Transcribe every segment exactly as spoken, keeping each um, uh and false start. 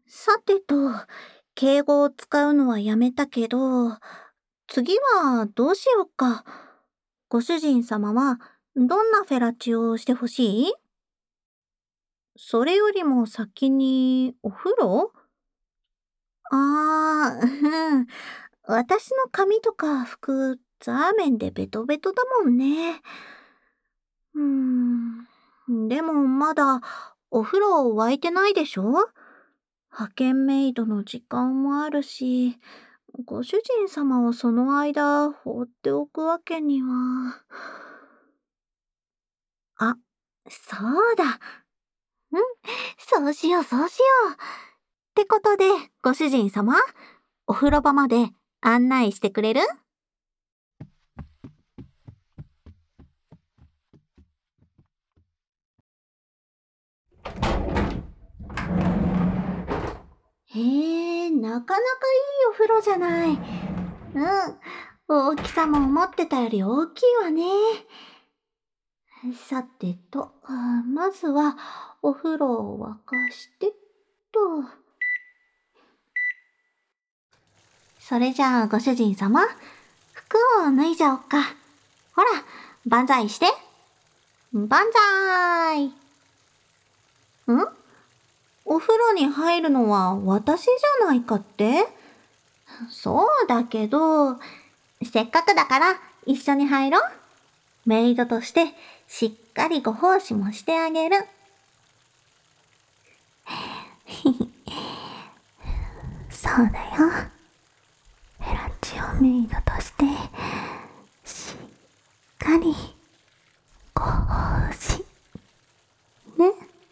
さてと、敬語を使うのはやめたけど、次はどうしようか。ご主人様はどんなフェラチオをしてほしい？それよりも先にお風呂？ああー、うん。私の髪とか服、ザーメンでベトベトだもんね。うーん。でもまだお風呂沸いてないでしょ？派遣メイドの時間もあるし、ご主人様をその間放っておくわけには。あ、そうだ。うん、そうしようそうしよう。ってことで、ご主人様、お風呂場まで案内してくれる？へえ、なかなかいいお風呂じゃない。うん、大きさも思ってたより大きいわね。さてと、あまずはお風呂を沸かしてっと。それじゃあご主人様、服を脱いじゃおっか。ほら、万歳して。万歳。ん？お風呂に入るのは私じゃないかって？そうだけど、せっかくだから一緒に入ろう。メイドとしてしっかりご奉仕もしてあげる。そうだよ。フェラチオメイドとしてしっかりご奉仕ね。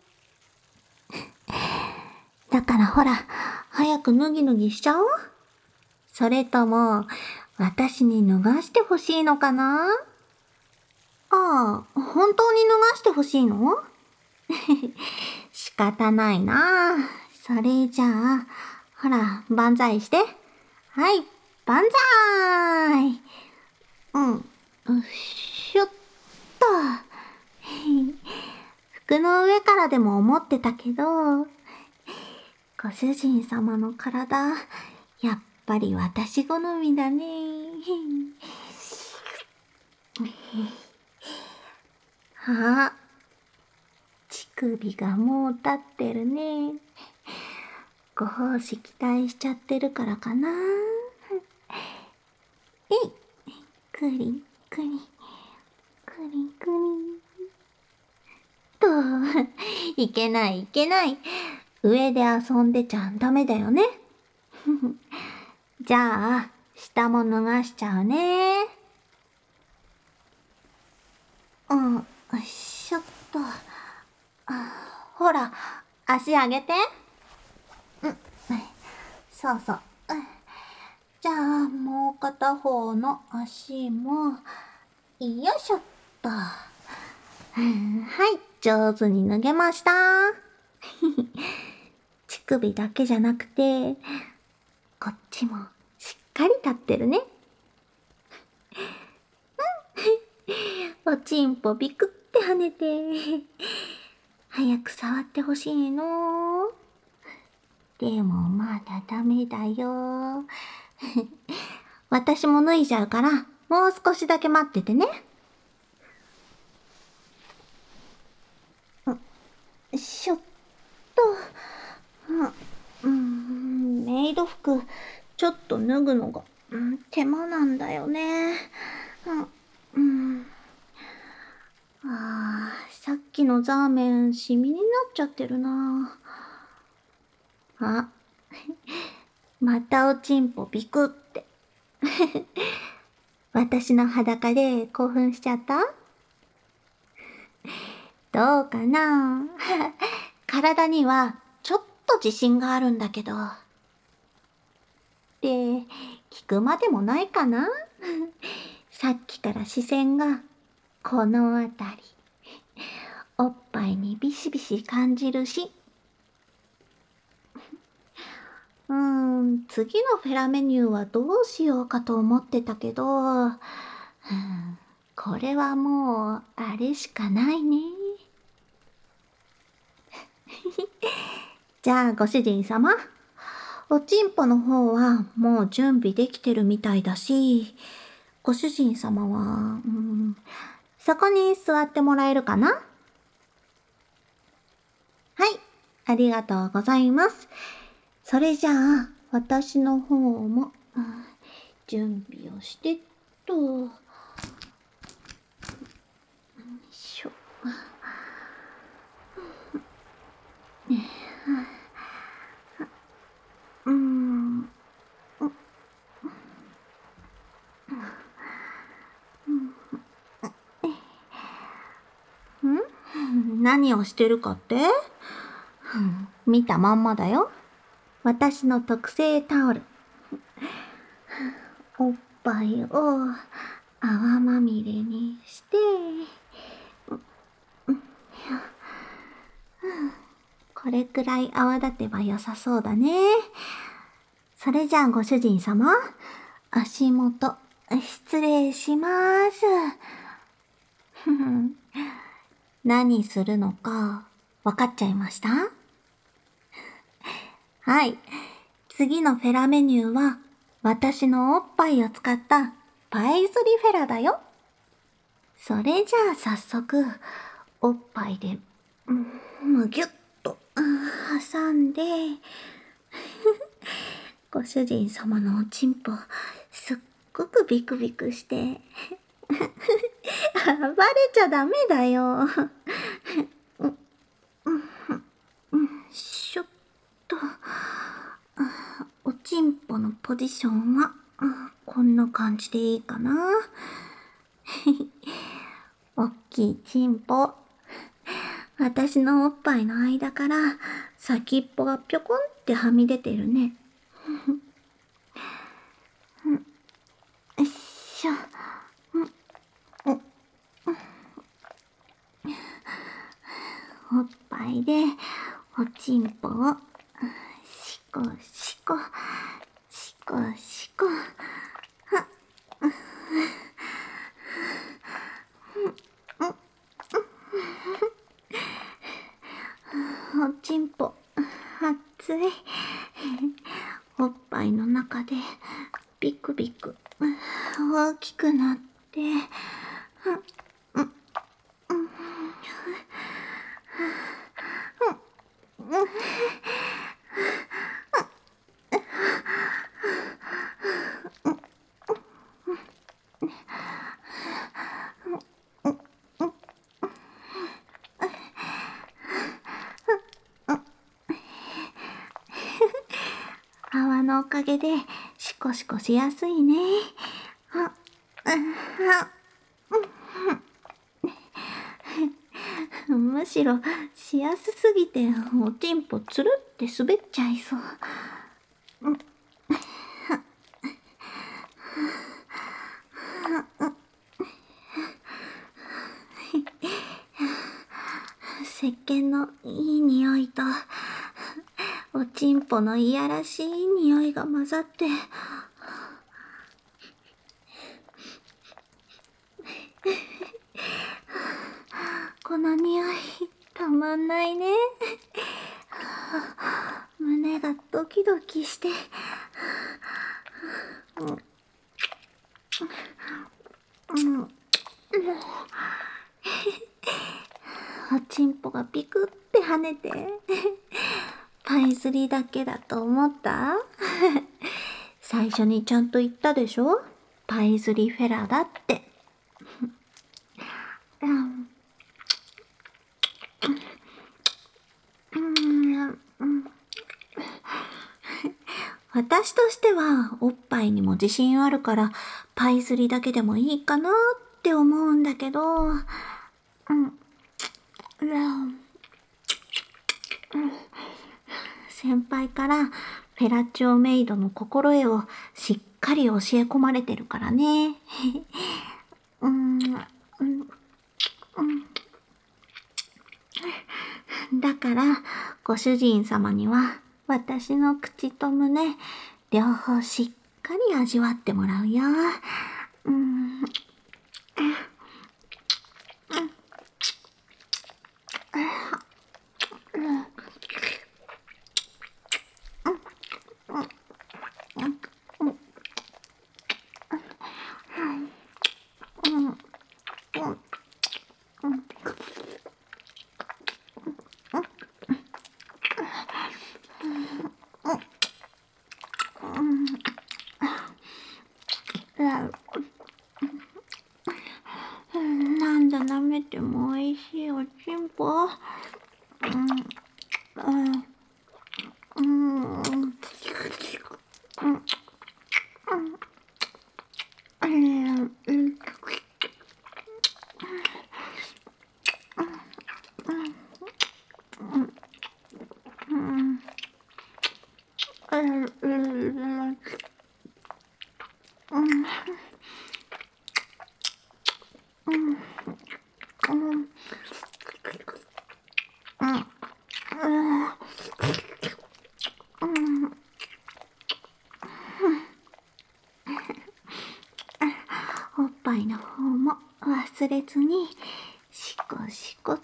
だからほら、早く脱ぎ脱ぎしちゃおう。それとも、私に脱がしてほしいのかな？ああ、本当に脱がしてほしいの？仕方ないな。それじゃあ、ほら、万歳して。はい、万歳。うん、うっしょっと。服の上からでも思ってたけど、ご主人様の体、やっぱり私好みだね。あ、乳首がもう立ってるね。ご奉仕期待しちゃってるからかな。えい、くりくり、くりくり。と、いけないいけない。上で遊んでちゃダメだよね。じゃあ、下も脱がしちゃうね。うん、よいしょっと。あほら、足上げて。うん、そうそう。じゃあ、もう片方の足も、よいしょっと。はい、上手に脱げました。乳首だけじゃなくて、こっちもしっかり立ってるね。おちんぽビクって跳ねて、早く触ってほしいの。でもまだダメだよ。私も脱いじゃうから、もう少しだけ待っててね。よいしょっと。うん、メイド服、ちょっと脱ぐのが、うん、手間なんだよね。うん、うん、あー、さっきのザーメン、シミになっちゃってるな。あ、またおちんぽビクって。私の裸で興奮しちゃった？どうかな？体にはちょっと自信があるんだけど。って聞くまでもないかな。さっきから視線がこのあたり、おっぱいにビシビシ感じるし。うーん、次のフェラメニューはどうしようかと思ってたけど、うん、これはもうあれしかないね。 じゃあご主人様、おちんぽの方はもう準備できてるみたいだし、ご主人様は、うん、そこに座ってもらえるかな？はい、ありがとうございます。それじゃあ、私の方も、うん、準備をしてっと。よいしょ。うーん。ん何をしてるかって？見たまんまだよ。私の特製タオル。おっぱいを泡まみれにして、これくらい泡立てば良さそうだね。それじゃあご主人様、足元、失礼します。何するのか分かっちゃいました？はい。次のフェラメニューは、私のおっぱいを使ったパイズリフェラだよ。それじゃあ早速、おっぱいで、むぎゅっと挟んで、ご主人様のおちんぽ、すっごくビクビクして、バレちゃダメだよ。しょっと、おちんぽのポジションは、こんな感じでいいかな。おっきいちんぽ。私のおっぱいの間から先っぽがぴょこんってはみ出てるね。よいしょ。おっぱいでおちんぽをしこしこしこしこ。おちんぽ熱い。おっぱいの中でビクビク大きくなって、泡のおかげでシコシコしやすいね。むしろしやすすぎておちんぽつるって滑っちゃいそう。石鹸のいい匂いとおちんぽのいやらしい匂いが混ざって、この匂いたまんないね。胸がドキドキして、おちんぽがピクって跳ねて、パイズリだけだと思った？最初にちゃんと言ったでしょ？パイズリフェラだって。私としてはおっぱいにも自信あるからパイズリだけでもいいかなって思うんだけど、うん、先輩からフェラチオメイドの心得をしっかり教え込まれてるからね。うん、だからご主人様には私の口と胸両方しっかり味わってもらうよ。うん、 何度舐めてもおいしいおちんぽ。うん、うん、うん、おっぱいの方も忘れずにシコシコって。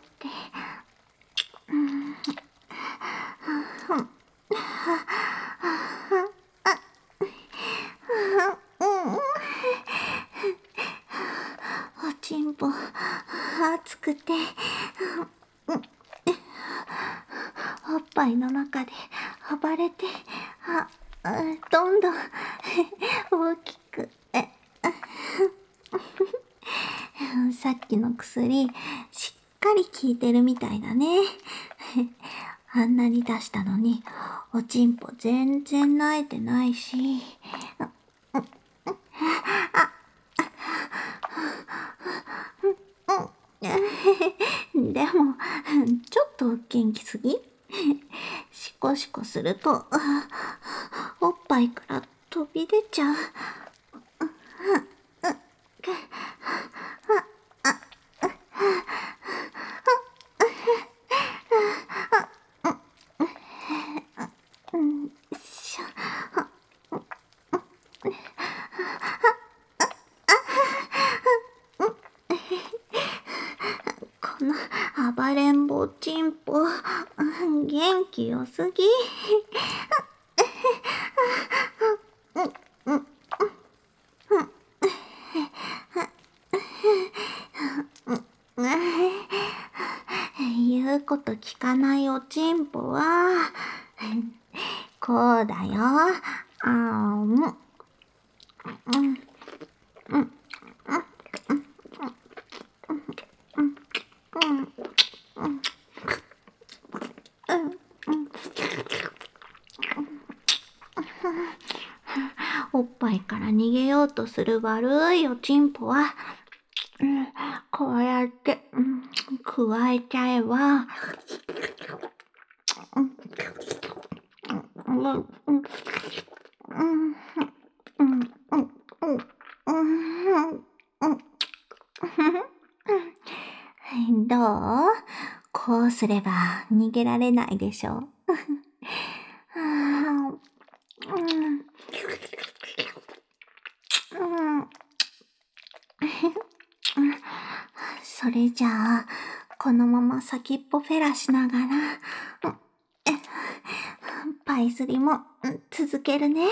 おちんぽ熱くて、おっぱいの中で暴れて、あどんどん大きく。さっきの薬しっかり効いてるみたいだね。あんなに出したのにおちんぽ全然慣れてないし。でもちょっと元気すぎ。シコシコするとおっぱいから飛び出ちゃう。この暴れん坊ちんぽ、元気よすぎ。言うこと聞かないおちんぽはこうだよ。あーむうんうんおっぱいから逃げようとする悪いおちんぽは、うん、こうやって、うん、くわえちゃえば、うんうんうんうんどう？こうすれば逃げられないでしょ。それじゃあこのまま先っぽフェラしながらパイ釣りも続けるね。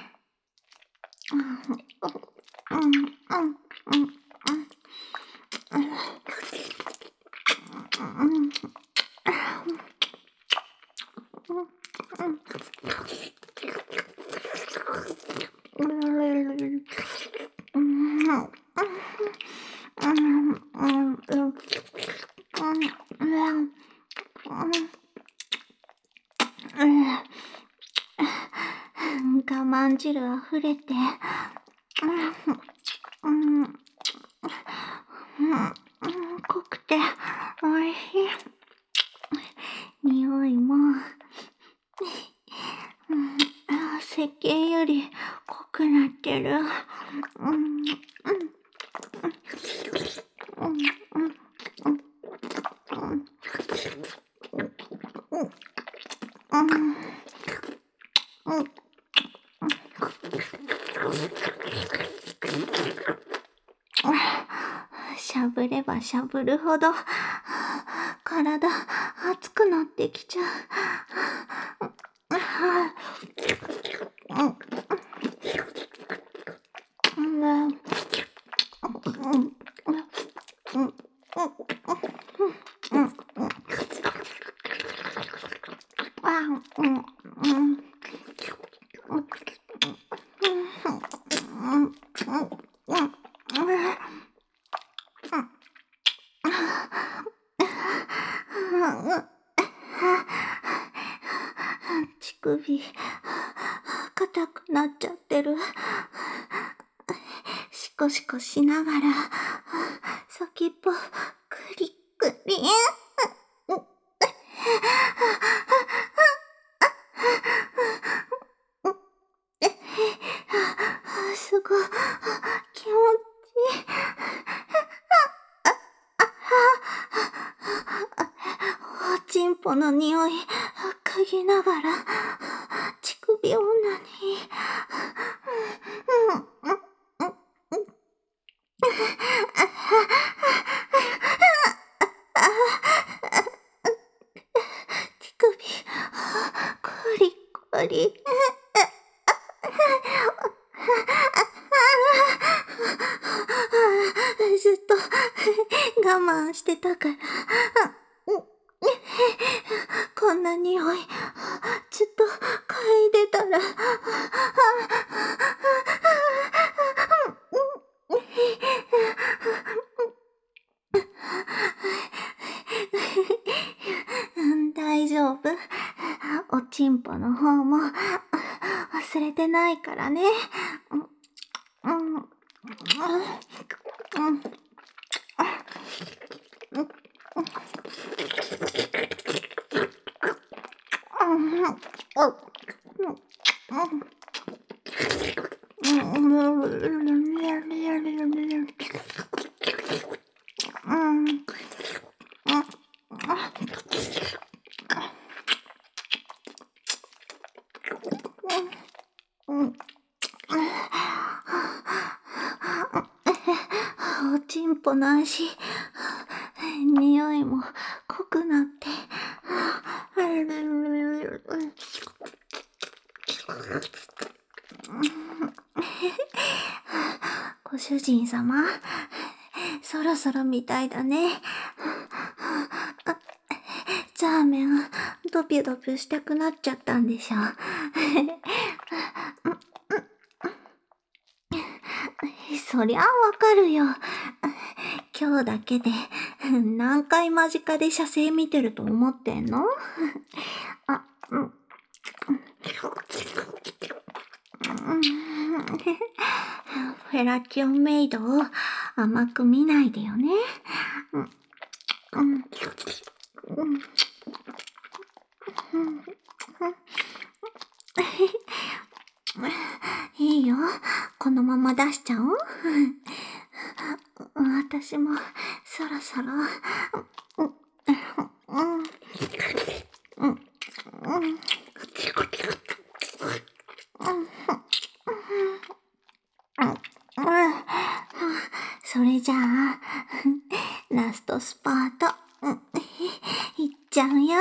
我慢汁あふれて、うんうん、濃くておいしい。匂いも、うん、石鹸より濃くなってる。うんうんしゃぶればしゃぶるほど体熱くなってきちゃう。 乳首、硬くなっちゃってる。シコシコしながら、先っぽ、クリクリ。すごい、気持ちいい。おちんぽの匂い、嗅ぎながら、乳首女に。乳首、コリコリ。ずっと我慢してたから、こんな匂い、ずっと嗅いでたら、大丈夫？おちんぽの方も忘れてないからね。うん、うん、おちんぽの足、匂いも濃くなって。ご主人様、そろそろみたいだね。ザーメン、ドピュドピュしたくなっちゃったんでしょ。そりゃあわかるよ。今日だけで何回間近で射精見てると思ってんの？あ、うん。フェラチオンメイドを甘く見ないでよね。うん。うん。いいよ。このまま出しちゃおう。私もそろそろ。それじゃあ、ラストスパート、いっちゃうよ。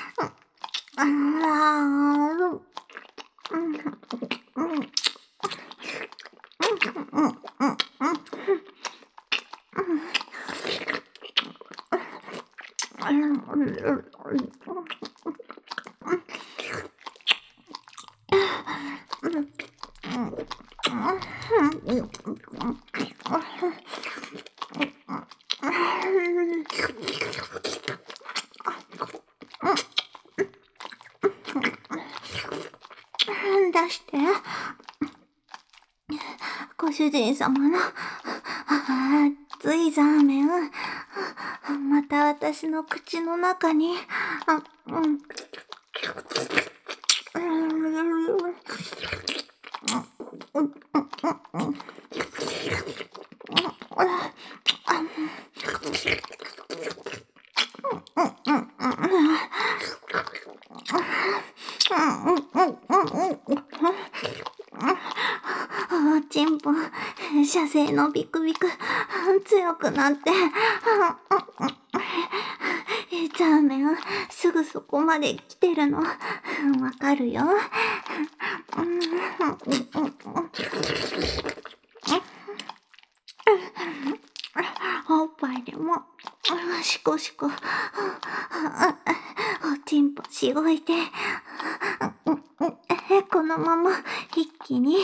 出して。ご主人様の熱いザーメン、また私の口の中に。あ、うん。おちんぽ、射精のビクビク強くなって、ザーメンすぐそこまで来てるのわかるよ。おっぱいでもシコシコ、おちんぽしごいて、おこのまま一気に。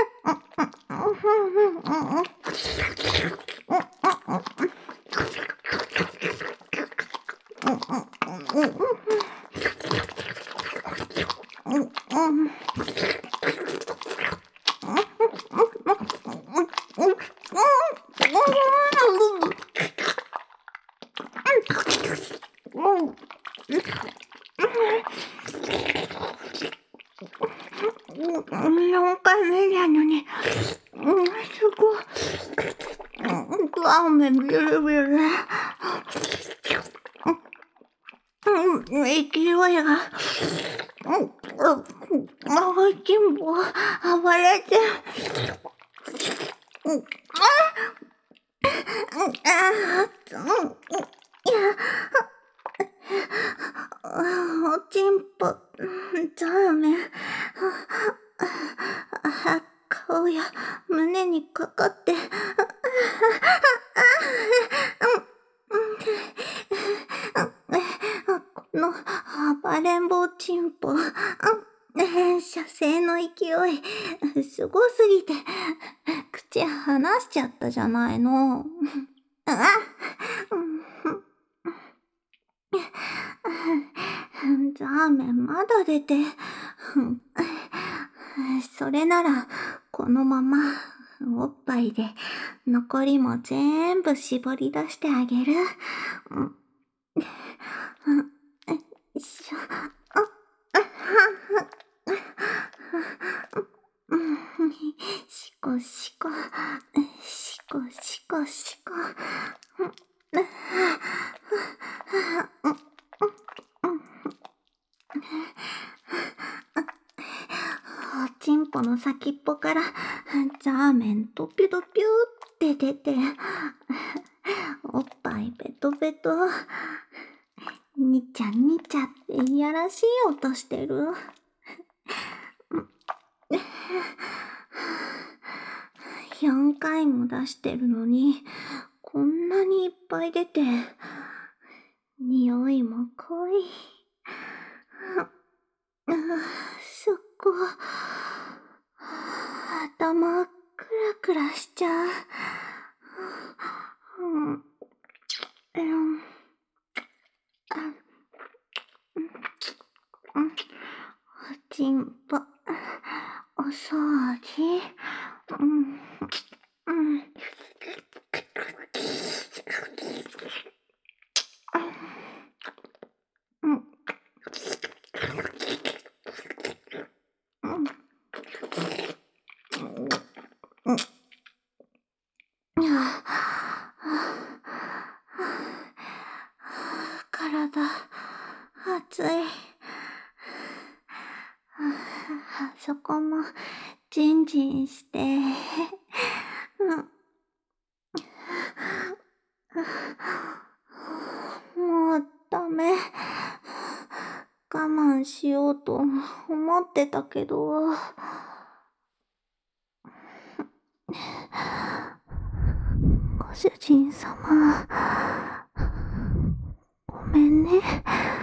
よんかいめなのに、うん、すごい。画面ビルビル。うん、勢いが。うん、青いチンポ、暴れて。うん、ああ、うん、いや、おちんぽ、ザーメン。顔や胸にかかって、この暴れん坊チンポ、射精の勢い、すごすぎて、口離しちゃったじゃないの。ザーメンまだ出て、それならこのままおっぱいで残りも全部絞り出してあげる。よいしょ。しこしこ、しこしこしこ。おちんぽの先っぽからザーメンドピュドピュって出て、おっぱいベトベト、にちゃにちゃっていやらしい音してる。よんかいも出してるのに、こんなにいっぱい出て、匂いも濃い。すっごい。頭クラクラしちゃう。うん、うんおちんぽ、お掃除。うん、うん。体、熱い。そこも、ジンジンして。もうダメ。我慢しようと思ってたけど。ご主人様、ごめんね。